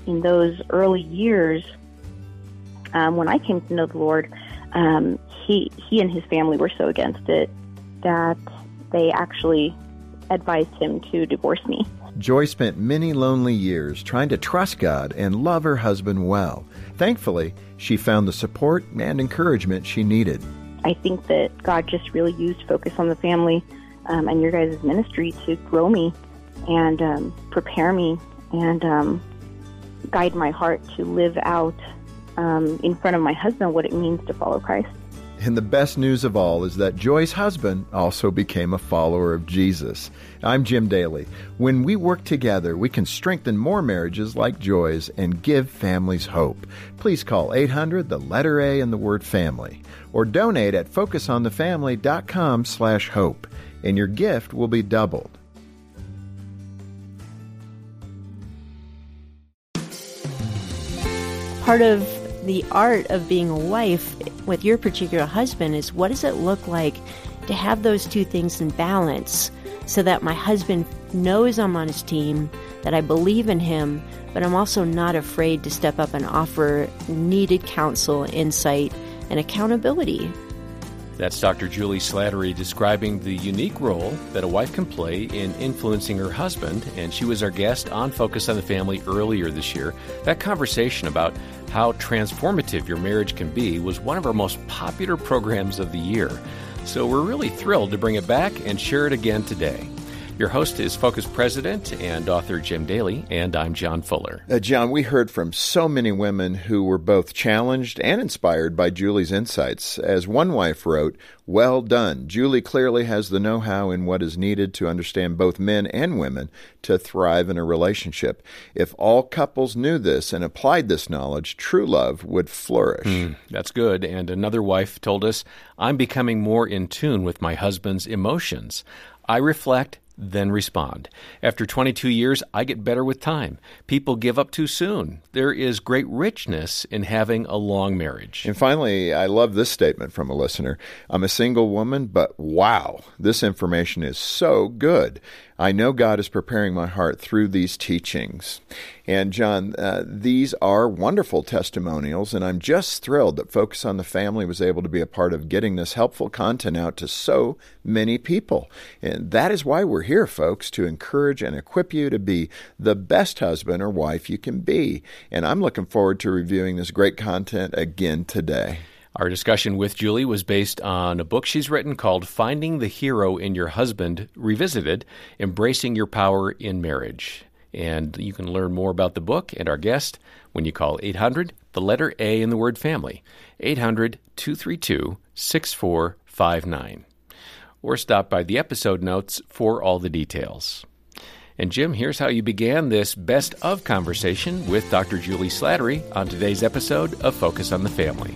in those early years, when I came to know the Lord, he and his family were so against it that they actually advised him to divorce me. Joy spent many lonely years trying to trust God and love her husband well. Thankfully, she found the support and encouragement she needed. I think that God just really used Focus on the Family and your guys' ministry to grow me and prepare me and guide my heart to live out in front of my husband what it means to follow Christ. And the best news of all is that Joy's husband also became a follower of Jesus. I'm Jim Daly. When we work together, we can strengthen more marriages like Joy's and give families hope. Please call 800, the letter A and the word family, or donate at focusonthefamily.com/hope, and your gift will be doubled. Part of the art of being a wife with your particular husband is, what does it look like to have those two things in balance so that my husband knows I'm on his team, that I believe in him, but I'm also not afraid to step up and offer needed counsel, insight, and accountability. That's Dr. Julie Slattery describing the unique role that a wife can play in influencing her husband, and she was our guest on Focus on the Family earlier this year. That conversation about how transformative your marriage can be was one of our most popular programs of the year. So we're really thrilled to bring it back and share it again today. Your host is Focus President and author Jim Daly, and I'm John Fuller. John, we heard from so many women who were both challenged and inspired by Julie's insights. As one wife wrote, "Well done. Julie clearly has the know-how in what is needed to understand both men and women to thrive in a relationship. If all couples knew this and applied this knowledge, true love would flourish." That's good. And another wife told us, "I'm becoming more in tune with my husband's emotions. I reflect, then respond. After 22 years, I get better with time. People give up too soon. There is great richness in having a long marriage." And finally, I love this statement from a listener. "I'm a single woman, but wow, this information is so good. I know God is preparing my heart through these teachings." And John, these are wonderful testimonials, and I'm just thrilled that Focus on the Family was able to be a part of getting this helpful content out to so many people. And that is why we're here, folks, to encourage and equip you to be the best husband or wife you can be. And I'm looking forward to reviewing this great content again today. Our discussion with Julie was based on a book she's written called Finding the Hero in Your Husband Revisited, Embracing Your Power in Marriage. And you can learn more about the book and our guest when you call 800, the letter A in the word family, 800-232-6459. Or stop by the episode notes for all the details. And Jim, here's how you began this best of conversation with Dr. Julie Slattery on today's episode of Focus on the Family.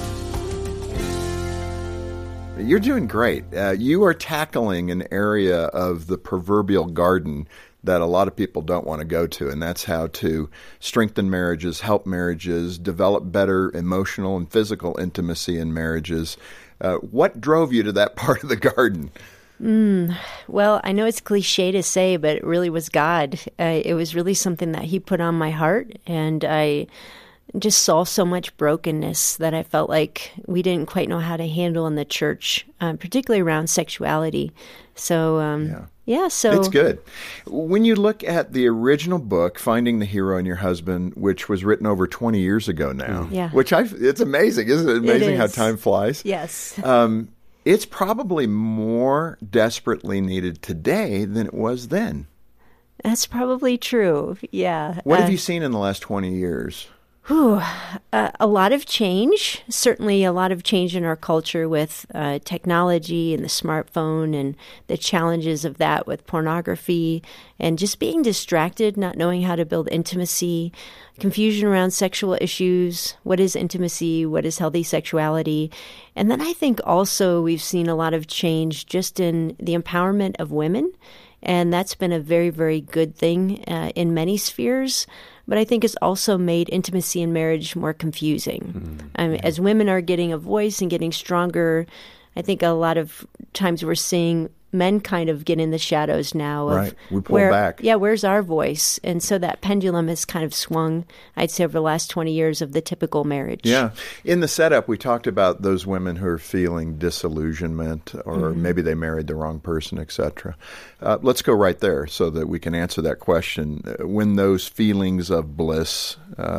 You're doing great. You are tackling an area of the proverbial garden that a lot of people don't want to go to, and that's how to strengthen marriages, help marriages, develop better emotional and physical intimacy in marriages. What drove you to that part of the garden? Well, I know it's cliche to say, but it really was God. It was really something that He put on my heart, and I just saw so much brokenness that I felt like we didn't quite know how to handle in the church, particularly around sexuality. So, so it's good. When you look at the original book, Finding the Hero in Your Husband, which was written over 20 years ago now, it's amazing. Isn't it amazing how time flies? Yes. It's probably more desperately needed today than it was then. That's probably true. Yeah. What have you seen in the last 20 years? A lot of change, certainly a lot of change in our culture with technology and the smartphone and the challenges of that with pornography and just being distracted, not knowing how to build intimacy, confusion around sexual issues. What is intimacy? What is healthy sexuality? And then I think also we've seen a lot of change just in the empowerment of women. And that's been a very, very good thing in many spheres. But I think it's also made intimacy in marriage more confusing. As women are getting a voice and getting stronger, I think a lot of times we're seeing men kind of get in the shadows now of Right. We pull back. Yeah, where's our voice? And so that pendulum has kind of swung, I'd say, over the last 20 years of the typical marriage. Yeah. In the setup, we talked about those women who are feeling disillusionment, or maybe they married the wrong person, etc. Let's go right there so that we can answer that question. When those feelings of bliss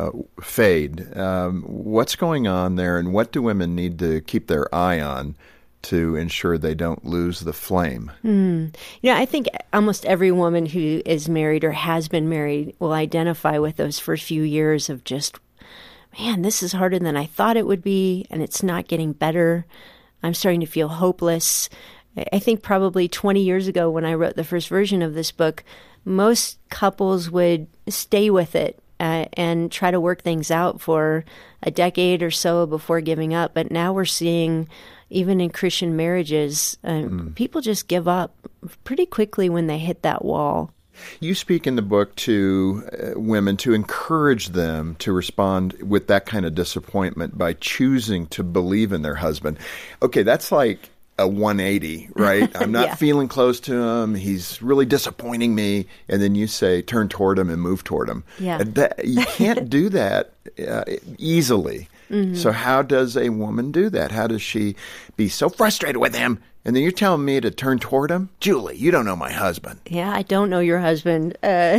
fade, what's going on there, and what do women need to keep their eye on to ensure they don't lose the flame? I think almost every woman who is married or has been married will identify with those first few years of just, man, this is harder than I thought it would be, and it's not getting better. I'm starting to feel hopeless. I think probably 20 years ago when I wrote the first version of this book, most couples would stay with it and try to work things out for a decade or so before giving up. But now we're seeing, even in Christian marriages, people just give up pretty quickly when they hit that wall. You speak in the book to women to encourage them to respond with that kind of disappointment by choosing to believe in their husband. Okay, that's like a 180, right? I'm not feeling close to him. He's really disappointing me. And then you say, turn toward him and move toward him. Yeah. You can't do that easily. So how does a woman do that? How does she be so frustrated with him? And then you're telling me to turn toward him? Julie, you don't know my husband. Yeah, I don't know your husband.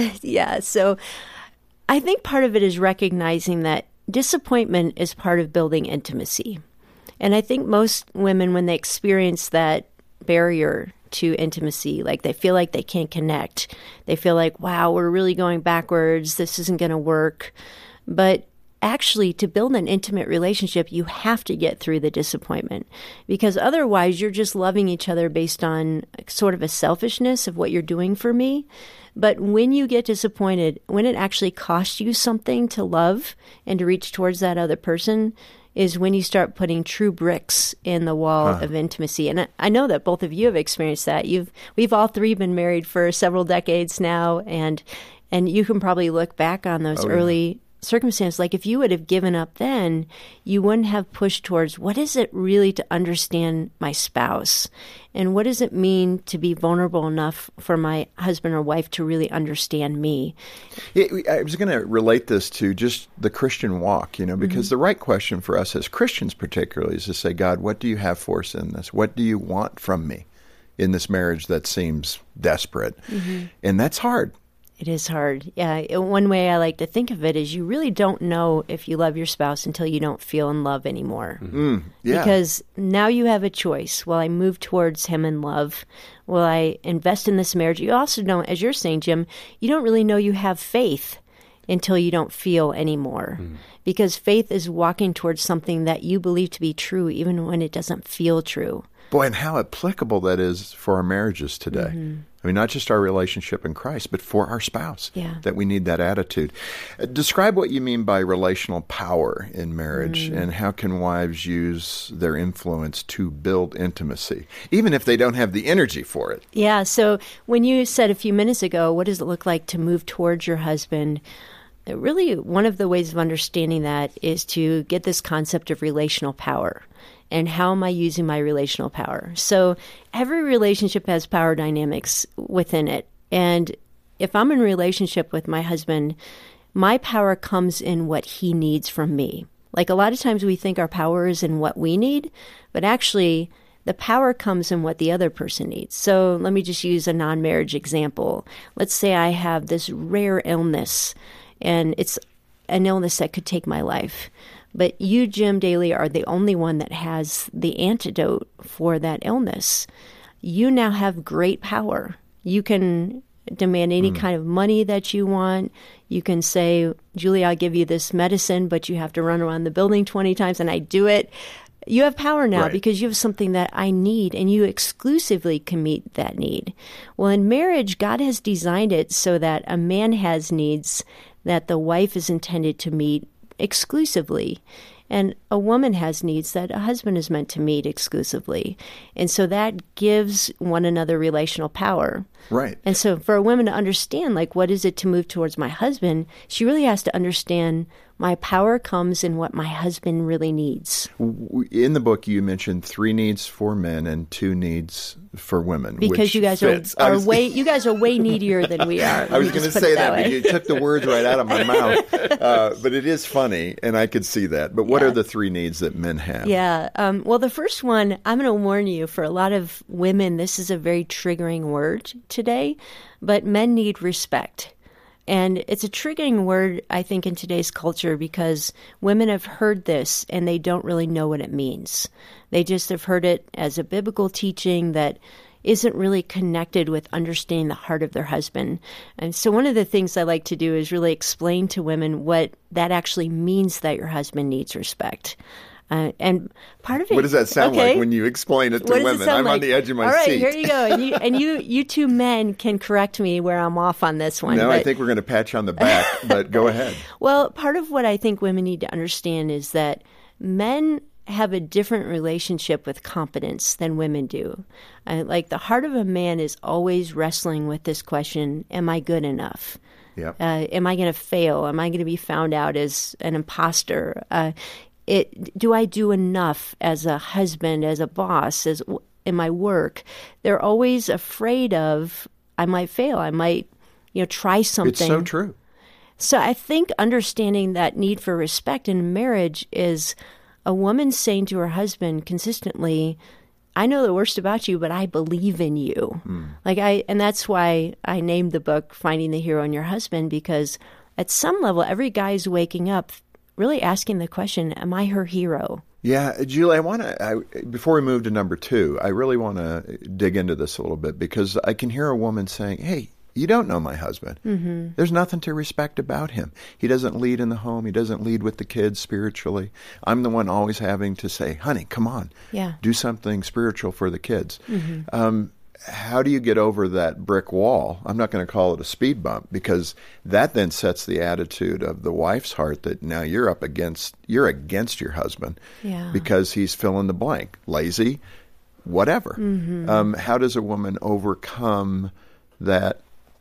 So I think part of it is recognizing that disappointment is part of building intimacy. And I think most women, when they experience that barrier to intimacy, like they feel like they can't connect, they feel like, wow, we're really going backwards, this isn't going to work. But actually, to build an intimate relationship, you have to get through the disappointment, because otherwise you're just loving each other based on sort of a selfishness of what you're doing for me. But when you get disappointed, when it actually costs you something to love and to reach towards that other person, is when you start putting true bricks in the wall of intimacy. And I know that both of you have experienced that. We've all three been married for several decades now, and you can probably look back on those early circumstances. Like if you would have given up then, you wouldn't have pushed towards, what is it really to understand my spouse? And what does it mean to be vulnerable enough for my husband or wife to really understand me? I was going to relate this to just the Christian walk, because the right question for us as Christians particularly is to say, God, what do you have for us in this? What do you want from me in this marriage that seems desperate? And that's hard. It is hard. Yeah. One way I like to think of it is you really don't know if you love your spouse until you don't feel in love anymore. Because now you have a choice. Will I move towards him in love? Will I invest in this marriage? You also don't, as you're saying, Jim, you don't really know you have faith until you don't feel anymore. Because faith is walking towards something that you believe to be true even when it doesn't feel true. Boy, and how applicable that is for our marriages today. I mean, not just our relationship in Christ, but for our spouse, that we need that attitude. Describe what you mean by relational power in marriage, and how can wives use their influence to build intimacy, even if they don't have the energy for it? Yeah, so when you said a few minutes ago, what does it look like to move towards your husband? Really, one of the ways of understanding that is to get this concept of relational power. And how am I using my relational power? So every relationship has power dynamics within it. And if I'm in a relationship with my husband, my power comes in what he needs from me. Like a lot of times we think our power is in what we need, but actually the power comes in what the other person needs. So let me just use a non-marriage example. Let's say I have this rare illness, and it's an illness that could take my life. But you, Jim Daly, are the only one that has the antidote for that illness. You now have great power. You can demand any kind of money that you want. You can say, Julie, I'll give you this medicine, but you have to run around the building 20 times, and I do it. You have power now because you have something that I need, and you exclusively can meet that need. Well, in marriage, God has designed it so that a man has needs that the wife is intended to meet exclusively, and a woman has needs that a husband is meant to meet exclusively. And so that gives one another relational power. Right. And so for a woman to understand, like, what is it to move towards my husband, she really has to understand My power comes in what my husband really needs. In the book, you mentioned 3 needs for men and 2 needs for women. Because you guys are way needier than we are. I was going to say that, but you took the words right out of my mouth. But it is funny, and I could see that. But what are the 3 needs that men have? Yeah. Well, the first one, I'm going to warn you, for a lot of women, this is a very triggering word today, but men need respect. And it's a triggering word, I think, in today's culture because women have heard this and they don't really know what it means. They just have heard it as a biblical teaching that isn't really connected with understanding the heart of their husband. And so one of the things I like to do is really explain to women what that actually means, that your husband needs respect. And part of it. What does that sound like when you explain it to women? I'm on the edge of my seat. All right, here you go. And you two men can correct me where I'm off on this one. No, I think we're going to pat you on the back, but go ahead. Well, part of what I think women need to understand is that men have a different relationship with competence than women do. Like the heart of a man is always wrestling with this question, am I good enough? Yep. Am I going to fail? Am I going to be found out as an imposter? Do I do enough as a husband, as a boss, as in my work? They're always afraid of, I might fail. I might, try something. It's so true. So I think understanding that need for respect in marriage is a woman saying to her husband consistently, I know the worst about you, but I believe in you. And that's why I named the book Finding the Hero in Your Husband, because at some level, every guy's waking up really asking the question, am I her hero? Yeah, Julie, before we move to number 2, I really want to dig into this a little bit because I can hear a woman saying, hey, you don't know my husband. Mm-hmm. There's nothing to respect about him. He doesn't lead in the home. He doesn't lead with the kids spiritually. I'm the one always having to say, honey, come on, do something spiritual for the kids. Mm-hmm. How do you get over that brick wall? I'm not going to call it a speed bump because that then sets the attitude of the wife's heart that now you're against your husband because he's fill in the blank, lazy, whatever. Mm-hmm. How does a woman overcome that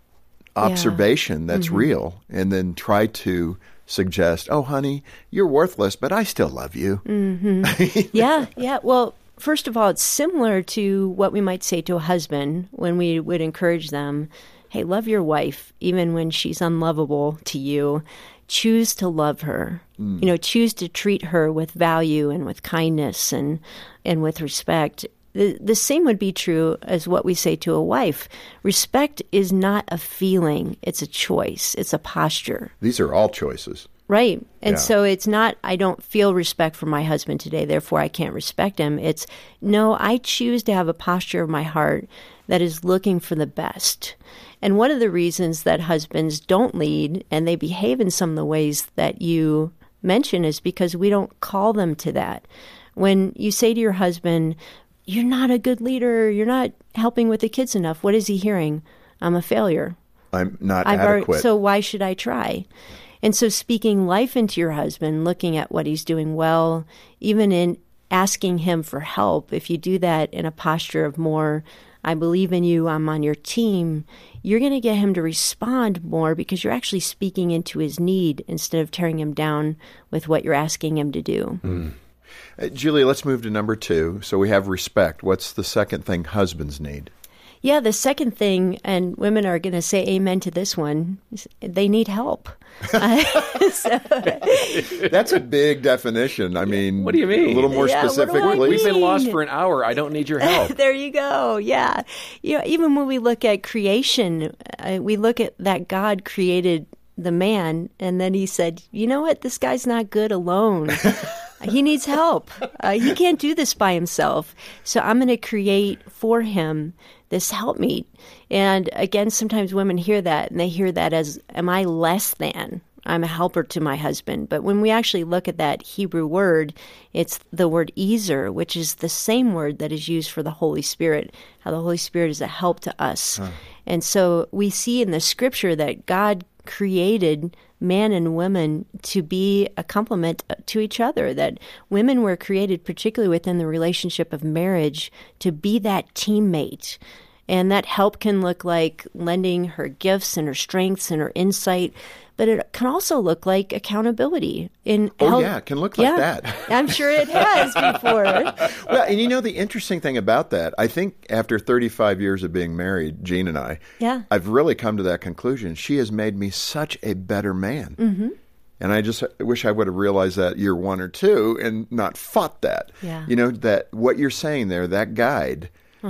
observation that's real and then try to suggest, oh, honey, you're worthless, but I still love you? Mm-hmm. Yeah. Well, first of all, it's similar to what we might say to a husband when we would encourage them, hey, love your wife, even when she's unlovable to you. Choose to love her. Choose to treat her with value and with kindness and with respect. The same would be true as what we say to a wife. Respect is not a feeling. It's a choice. It's a posture. These are all choices. Right. And so it's not, I don't feel respect for my husband today, therefore I can't respect him. It's, no, I choose to have a posture of my heart that is looking for the best. And one of the reasons that husbands don't lead and they behave in some of the ways that you mention is because we don't call them to that. When you say to your husband, you're not a good leader, you're not helping with the kids enough, what is he hearing? I'm a failure. I'm not adequate. So why should I try? And so speaking life into your husband, looking at what he's doing well, even in asking him for help, if you do that in a posture of more, I believe in you, I'm on your team, you're going to get him to respond more because you're actually speaking into his need instead of tearing him down with what you're asking him to do. Julie, let's move to number 2. So we have respect. What's the second thing husbands need? Yeah, the second thing, and women are going to say amen to this one, they need help. That's a big definition. I mean, what do you mean? A little more specifically. We've been lost for an hour. I don't need your help. There you go. Yeah. Even when we look at creation, we look at that God created the man, and then he said, you know what? This guy's not good alone. He needs help. He can't do this by himself. So I'm going to create for him this helpmeet. And again, sometimes women hear that, and they hear that as, am I less than? I'm a helper to my husband. But when we actually look at that Hebrew word, it's the word ezer, which is the same word that is used for the Holy Spirit, how the Holy Spirit is a help to us. And so we see in the scripture that God created man and women to be a complement to each other, that women were created, particularly within the relationship of marriage, to be that teammate. And that help can look like lending her gifts and her strengths and her insight, but it can also look like accountability. It can look like that. I'm sure it has before. Well, and you know, the interesting thing about that, I think after 35 years of being married, Jean and I, I've really come to that conclusion. She has made me such a better man. Mm-hmm. And I just wish I would have realized that year 1 or 2 and not fought that. Yeah. You know, that what you're saying there, that guide,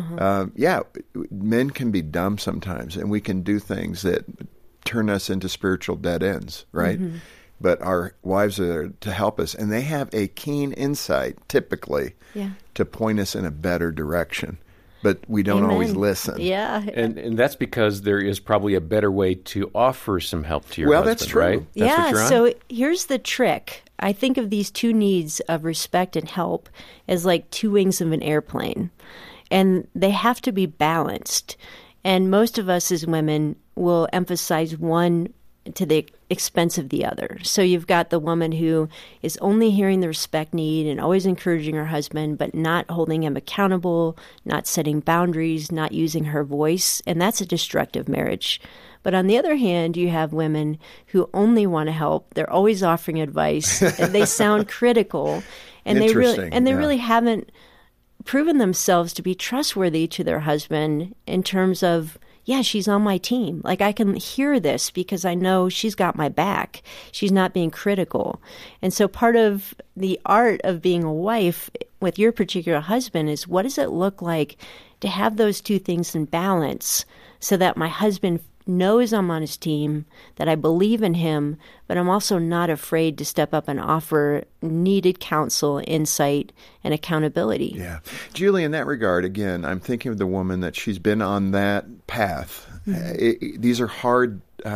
men can be dumb sometimes, and we can do things that turn us into spiritual dead ends, right? Mm-hmm. But our wives are there to help us, and they have a keen insight, typically, to point us in a better direction. But we don't always listen. Yeah. And that's because there is probably a better way to offer some help to your husband, that's true. Right? That's what you're on? So here's the trick. I think of these two needs of respect and help as like two wings of an airplane. And they have to be balanced. And most of us as women will emphasize one to the expense of the other. So you've got the woman who is only hearing the respect need and always encouraging her husband, but not holding him accountable, not setting boundaries, not using her voice. And that's a destructive marriage. But on the other hand, you have women who only want to help. They're always offering advice. And they sound critical. And they really haven't proven themselves to be trustworthy to their husband in terms of, she's on my team. Like, I can hear this because I know she's got my back. She's not being critical. And so part of the art of being a wife with your particular husband is, what does it look like to have those two things in balance so that my husband knows I'm on his team, that I believe in him, but I'm also not afraid to step up and offer needed counsel, insight, and accountability. Yeah. Julie, in that regard, again, I'm thinking of the woman that she's been on that path. Mm-hmm. These are hard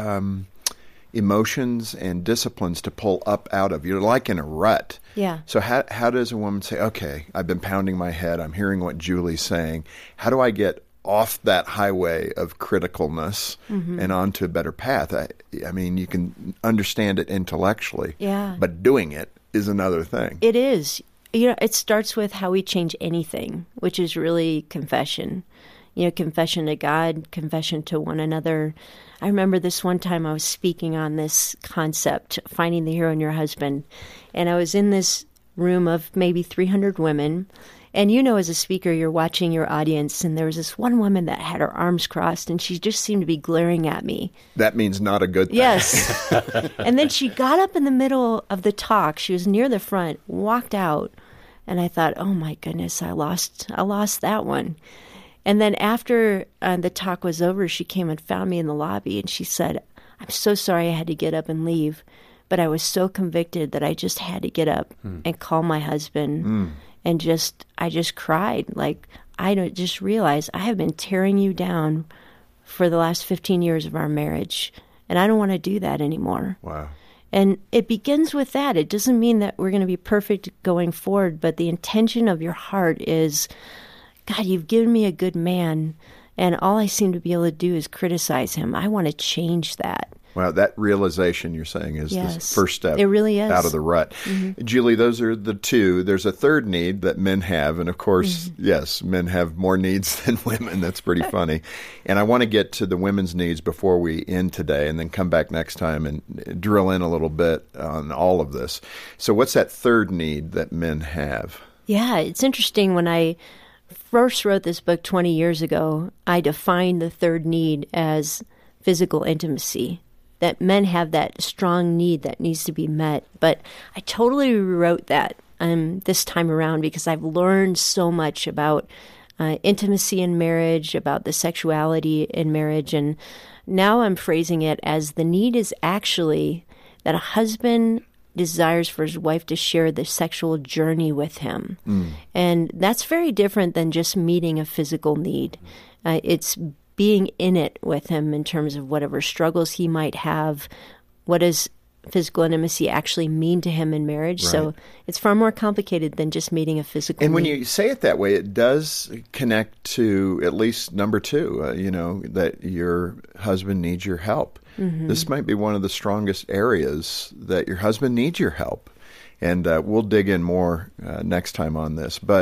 emotions and disciplines to pull up out of. You're like in a rut. Yeah. So how does a woman say, okay, I've been pounding my head, I'm hearing what Julie's saying. How do I get off that highway of criticalness and onto a better path? I mean, you can understand it intellectually, but doing it is another thing. It is. You know, it starts with how we change anything, which is really confession. You know, confession to God, confession to one another. I remember this one time I was speaking on this concept, finding the hero in your husband, and I was in this room of maybe 300 women. And you know, as a speaker, you're watching your audience, and there was this one woman that had her arms crossed, and she just seemed to be glaring at me. That means not a good thing. Yes. And then she got up in the middle of the talk. She was near the front, walked out, and I thought, oh my goodness, I lost that one. And then after the talk was over, she came and found me in the lobby, and she said, I'm so sorry I had to get up and leave, but I was so convicted that I just had to get up and call my husband. And I just cried. Like, I just realized I have been tearing you down for the last 15 years of our marriage, and I don't want to do that anymore. Wow. And it begins with that. It doesn't mean that we're going to be perfect going forward, but the intention of your heart is, God, you've given me a good man, and all I seem to be able to do is criticize him. I want to change that. Wow, that realization you're saying is the first step. It really is. Out of the rut. Mm-hmm. Julie, those are the two. There's a third need that men have. And of course, yes, men have more needs than women. That's pretty funny. And I want to get to the women's needs before we end today and then come back next time and drill in a little bit on all of this. So what's that third need that men have? Yeah, it's interesting. When I first wrote this book 20 years ago, I defined the third need as physical intimacy. That men have that strong need that needs to be met. But I totally rewrote that this time around because I've learned so much about intimacy in marriage, about the sexuality in marriage. And now I'm phrasing it as the need is actually that a husband desires for his wife to share the sexual journey with him. And that's very different than just meeting a physical need. It's being in it with him in terms of whatever struggles he might have. What does physical intimacy actually mean to him in marriage? Right. So it's far more complicated than just meeting a physical need. And when you say it that way, it does connect to at least number two, that your husband needs your help. This might be one of the strongest areas that your husband needs your help. And we'll dig in more next time on this. But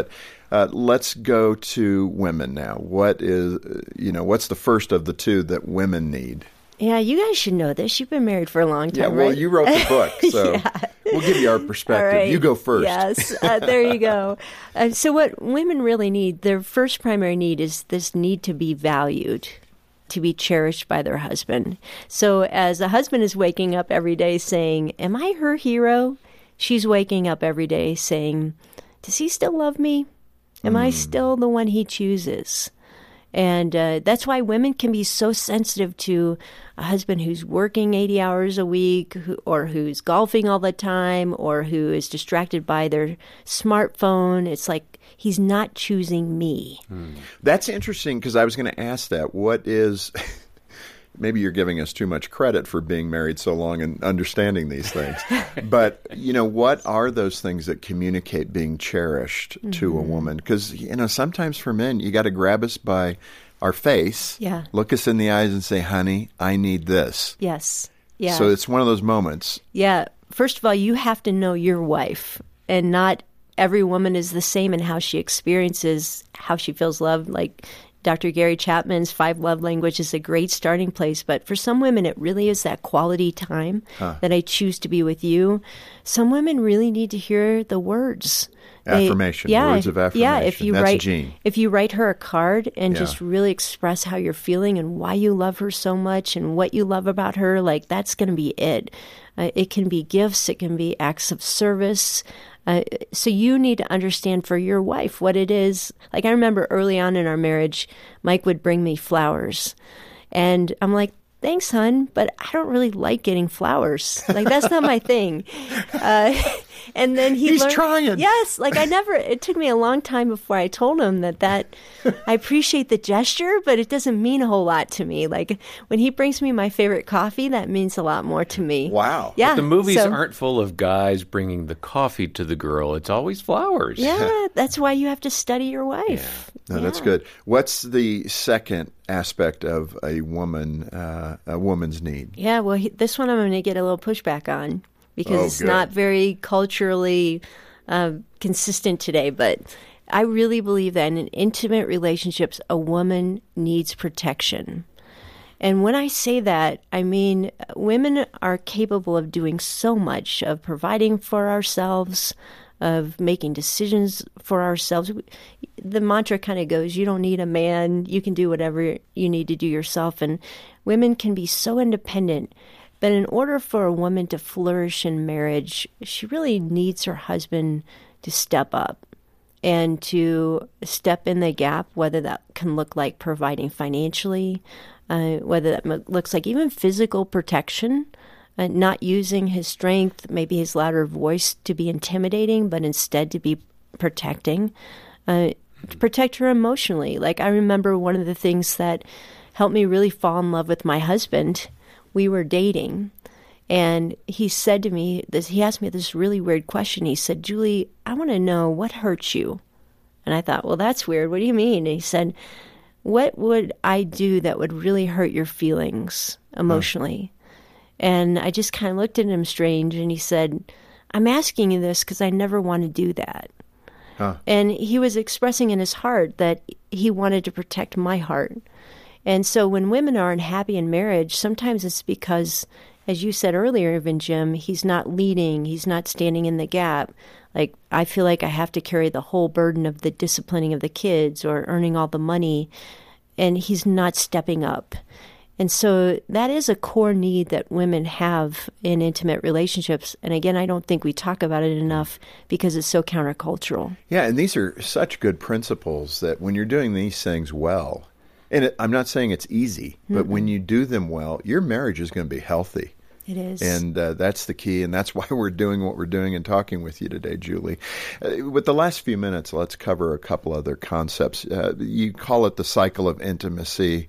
Let's go to women now. What's the first of the two that women need? Yeah, you guys should know this. You've been married for a long time, yeah, well, right? you wrote the book, so we'll give you our perspective. All right. You go first. Yes, there you go. So what women really need, their first primary need is this need to be valued, to be cherished by their husband. So as a husband is waking up every day saying, am I her hero? She's waking up every day saying, does he still love me? Am I still the one he chooses? And that's why women can be so sensitive to a husband who's working 80 hours a week, or who's golfing all the time, or who is distracted by their smartphone. It's like he's not choosing me. That's interesting, because I was going to ask that. What is... Maybe you're giving us too much credit for being married so long and understanding these things. But, what are those things that communicate being cherished to a woman? Because, sometimes for men, you got to grab us by our face, look us in the eyes and say, honey, I need this. Yes. Yeah. So it's one of those moments. Yeah. First of all, you have to know your wife, and not every woman is the same in how she experiences, how she feels loved. Like Dr. Gary Chapman's 5 Love Languages is a great starting place, but for some women, it really is that quality time that I choose to be with you. Some women really need to hear the words. Affirmation, words of affirmation. Yeah, if you write her a card and just really express how you're feeling and why you love her so much and what you love about her, like that's going to be it. It can be gifts, it can be acts of service. So you need to understand for your wife what it is. Like I remember early on in our marriage, Mike would bring me flowers. And I'm like, thanks, hon, but I don't really like getting flowers. Like, that's not my thing. And then he's trying. Yes. Like it took me a long time before I told him that I appreciate the gesture, but it doesn't mean a whole lot to me. Like when he brings me my favorite coffee, that means a lot more to me. Wow. Yeah. But the movies aren't full of guys bringing the coffee to the girl. It's always flowers. Yeah. That's why you have to study your wife. No, that's good. What's the second aspect of a woman's need? Yeah, well, this one I'm going to get a little pushback on because it's not very culturally consistent today. But I really believe that in intimate relationships, a woman needs protection. And when I say that, I mean women are capable of doing so much, of providing for ourselves, of making decisions for ourselves. The mantra kind of goes, you don't need a man, you can do whatever you need to do yourself. And women can be so independent. But in order for a woman to flourish in marriage, she really needs her husband to step up and to step in the gap, whether that can look like providing financially, whether that looks like even physical protection. Not using his strength, maybe his louder voice, to be intimidating, but instead to be protecting, to protect her emotionally. Like I remember one of the things that helped me really fall in love with my husband. We were dating, and he said to me this. He asked me this really weird question. He said, "Julie, I want to know what hurts you." And I thought, well, that's weird. What do you mean? And he said, "What would I do that would really hurt your feelings emotionally?" And I just kind of looked at him strange, and he said, "I'm asking you this because I never want to do that." And he was expressing in his heart that he wanted to protect my heart. And so when women are unhappy in marriage, sometimes it's because, as you said earlier, even Jim, he's not leading, he's not standing in the gap. Like, I feel like I have to carry the whole burden of the disciplining of the kids or earning all the money, and he's not stepping up. And so that is a core need that women have in intimate relationships. And again, I don't think we talk about it enough because it's so countercultural. Yeah, and these are such good principles that when you're doing these things well, and I'm not saying it's easy, but when you do them well, your marriage is going to be healthy. It is. And that's the key, and that's why we're doing what we're doing and talking with you today, Julie. With the last few minutes, let's cover a couple other concepts. You call it the cycle of intimacy.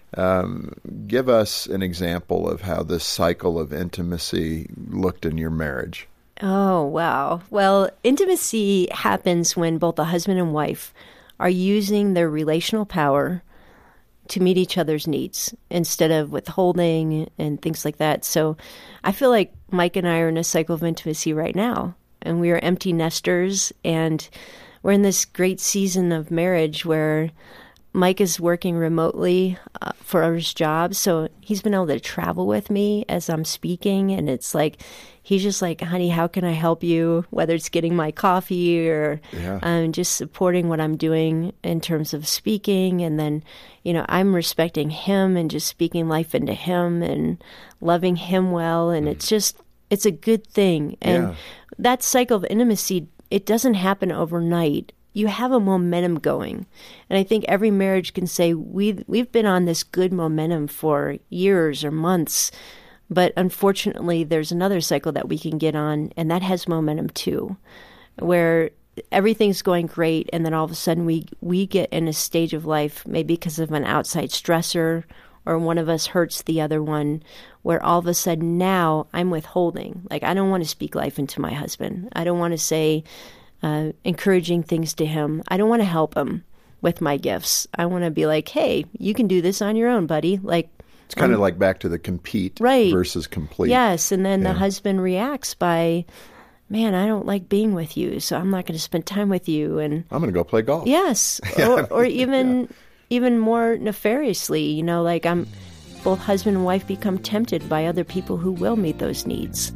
Give us an example of how this cycle of intimacy looked in your marriage. Oh, wow. Well, intimacy happens when both the husband and wife are using their relational power to meet each other's needs instead of withholding and things like that. So I feel like Mike and I are in a cycle of intimacy right now. and we are empty nesters, and we're in this great season of marriage where Mike is working remotely for his job, so he's been able to travel with me as I'm speaking, and it's like, he's just like, honey, how can I help you? Whether it's getting my coffee or just supporting what I'm doing in terms of speaking, and then, I'm respecting him and just speaking life into him and loving him well, and it's a good thing. And that cycle of intimacy, it doesn't happen overnight. You have a momentum going. And I think every marriage can say, we've been on this good momentum for years or months, but unfortunately there's another cycle that we can get on, and that has momentum too, where everything's going great, and then all of a sudden we get in a stage of life, maybe because of an outside stressor, or one of us hurts the other one, where all of a sudden now I'm withholding. Like, I don't want to speak life into my husband. I don't want to say encouraging things to him. I don't want to help him with my gifts. I want to be like, hey, you can do this on your own, buddy. Like, it's kind of like back to the compete versus complete. Yes, and then the husband reacts by, man, I don't like being with you, so I'm not going to spend time with you. And I'm going to go play golf. Yes, or even more nefariously, like both husband and wife become tempted by other people who will meet those needs.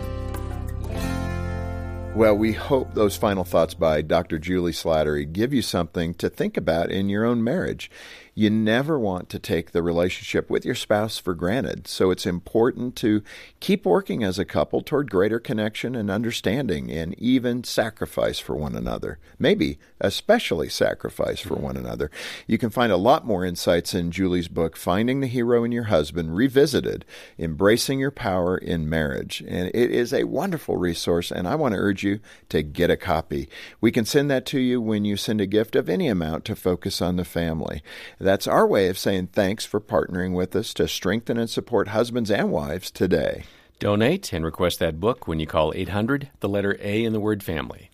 Well, we hope those final thoughts by Dr. Julie Slattery give you something to think about in your own marriage. You never want to take the relationship with your spouse for granted, so it's important to keep working as a couple toward greater connection and understanding, and even sacrifice for one another. Maybe especially sacrifice for one another. You can find a lot more insights in Julie's book, Finding the Hero in Your Husband, Revisited, Embracing Your Power in Marriage. And it is a wonderful resource, and I want to urge you to get a copy. We can send that to you when you send a gift of any amount to Focus on the Family. That's our way of saying thanks for partnering with us to strengthen and support husbands and wives today. Donate and request that book when you call 800, the letter A in the word family,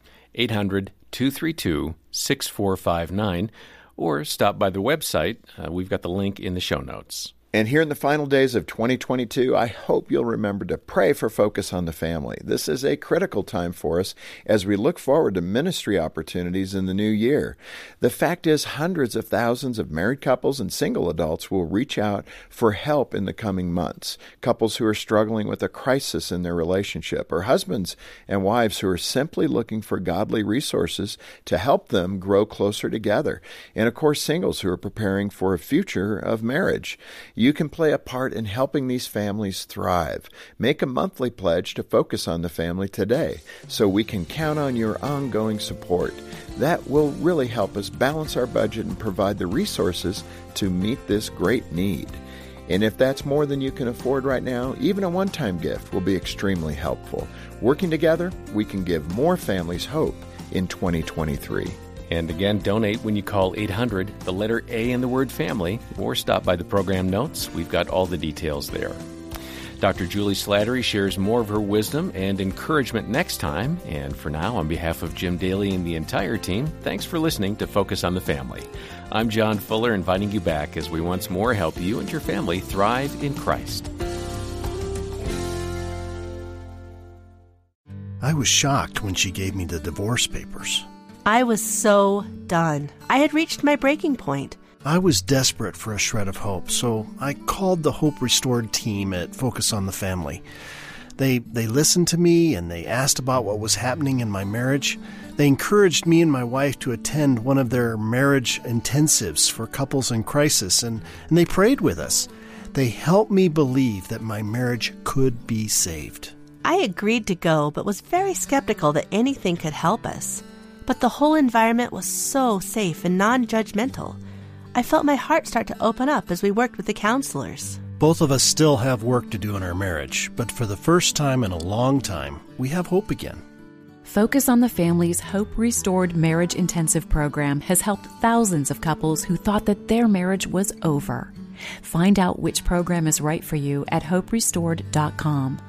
800-232-6459, or stop by the website. We've got the link in the show notes. And here in the final days of 2022, I hope you'll remember to pray for Focus on the Family. This is a critical time for us as we look forward to ministry opportunities in the new year. The fact is, hundreds of thousands of married couples and single adults will reach out for help in the coming months. Couples who are struggling with a crisis in their relationship, or husbands and wives who are simply looking for godly resources to help them grow closer together. And of course, singles who are preparing for a future of marriage. You can play a part in helping these families thrive. Make a monthly pledge to Focus on the Family today so we can count on your ongoing support. That will really help us balance our budget and provide the resources to meet this great need. And if that's more than you can afford right now, even a one-time gift will be extremely helpful. Working together, we can give more families hope in 2023. And again, donate when you call 800, the letter A in the word family, or stop by the program notes. We've got all the details there. Dr. Julie Slattery shares more of her wisdom and encouragement next time. And for now, on behalf of Jim Daly and the entire team, thanks for listening to Focus on the Family. I'm John Fuller, inviting you back as we once more help you and your family thrive in Christ. I was shocked when she gave me the divorce papers. I was so done. I had reached my breaking point. I was desperate for a shred of hope, so I called the Hope Restored team at Focus on the Family. They listened to me, and they asked about what was happening in my marriage. They encouraged me and my wife to attend one of their marriage intensives for couples in crisis, and they prayed with us. They helped me believe that my marriage could be saved. I agreed to go, but was very skeptical that anything could help us. But the whole environment was so safe and non-judgmental. I felt my heart start to open up as we worked with the counselors. Both of us still have work to do in our marriage, but for the first time in a long time, we have hope again. Focus on the Family's Hope Restored Marriage Intensive program has helped thousands of couples who thought that their marriage was over. Find out which program is right for you at hoperestored.com.